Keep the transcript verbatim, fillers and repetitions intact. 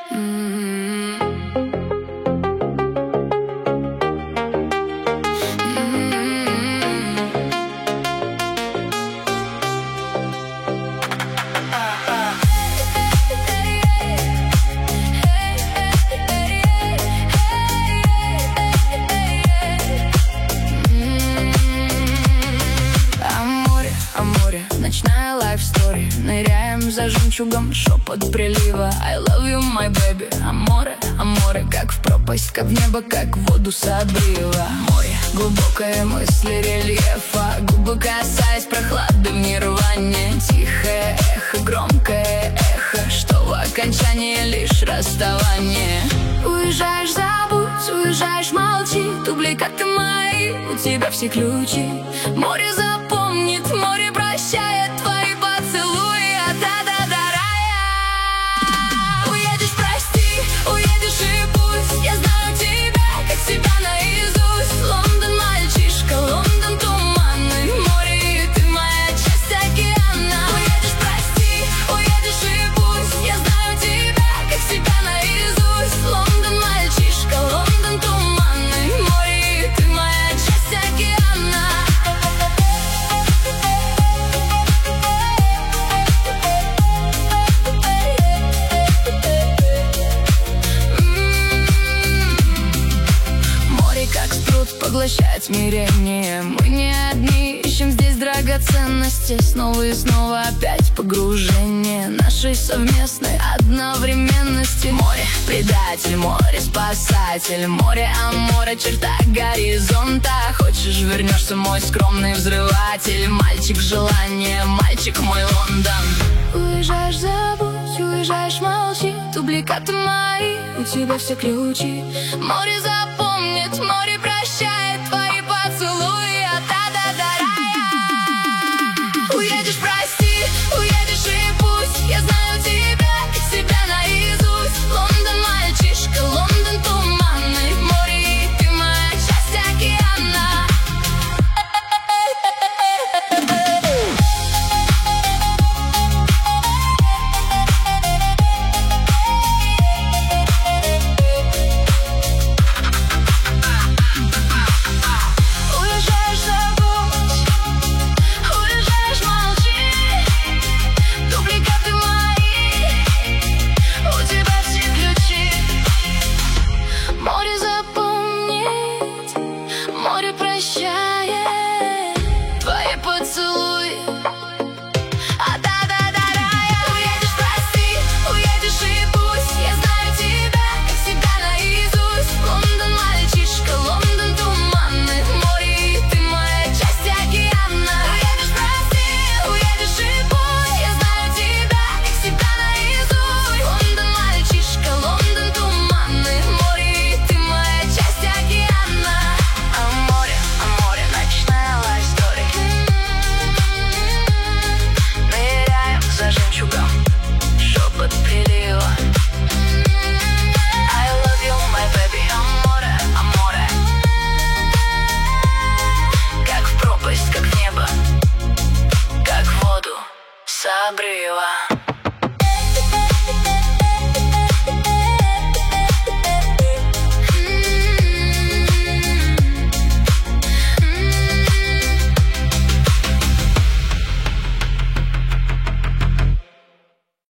Ночная лайф-стори, ныряем за жемчугом, шепот прилива. I love you, my baby, аморе, аморе, как в пропасть, как в небо, как в воду с обрыва. Море, глубокое мысли рельефа, губы касаясь прохлады в нирване. Тихое эхо, громкое эхо, что в окончании лишь расставание. Уезжаешь, забудь, уезжаешь, молчи, дубликаты мои, у тебя все ключи. Море запомнит, море прощает твои поцелуи от ада до рая. Уедешь, прости, уедешь и пусть, я знаю тебя, как себя наизусть. Лондон, мальчишка, Лондон, туманный, море, и ты моя часть океана. Уедешь, прости, уедешь и пусть, я знаю тебя, как себя наизусть. Лондон, мальчишка, Лондон, туманный, море, и ты моя часть океана. Поглощает смирение. Мы не одни, ищем здесь драгоценности. Снова и снова опять погружение нашей совместной одновременности. Море, предатель, море, спасатель. Море, аморе, черта горизонта. Хочешь, вернешься, мой скромный взрыватель. Мальчик желание, мальчик мой Лондон. Уезжаешь, забудь, уезжаешь, молчи, дубликаты мои, у тебя все ключи. Море запомнит, море прощает.